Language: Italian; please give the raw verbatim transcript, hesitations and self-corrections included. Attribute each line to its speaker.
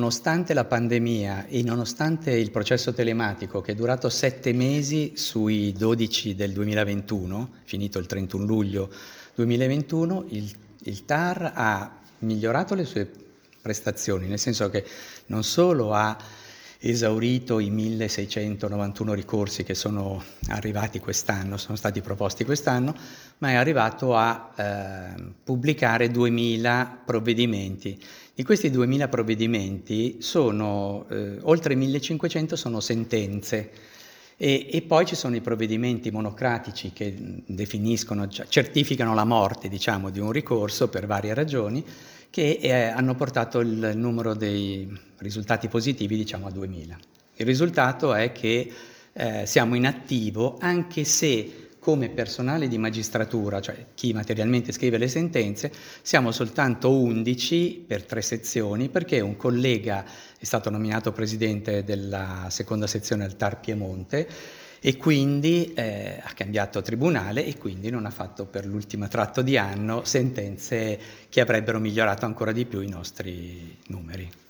Speaker 1: nonostante la pandemia e nonostante il processo telematico che è durato sette mesi sui dodici del duemilaventuno, finito il trentuno luglio duemilaventuno, il, il T A R ha migliorato le sue prestazioni, nel senso che non solo ha esaurito i milleseicentonovantuno ricorsi che sono arrivati quest'anno, sono stati proposti quest'anno, ma è arrivato a eh, pubblicare duemila provvedimenti. Di questi duemila provvedimenti sono, eh, oltre millecinquecento sono sentenze e, e poi ci sono i provvedimenti monocratici che definiscono, certificano la morte, diciamo, di un ricorso per varie ragioni, che eh, hanno portato il numero dei risultati positivi, diciamo, a duemila. Il risultato è che eh, siamo in attivo, anche se come personale di magistratura, cioè chi materialmente scrive le sentenze, siamo soltanto undici per tre sezioni, perché un collega è stato nominato presidente della seconda sezione al T A R Piemonte e quindi eh, ha cambiato tribunale e quindi non ha fatto per l'ultimo tratto di anno sentenze che avrebbero migliorato ancora di più i nostri numeri.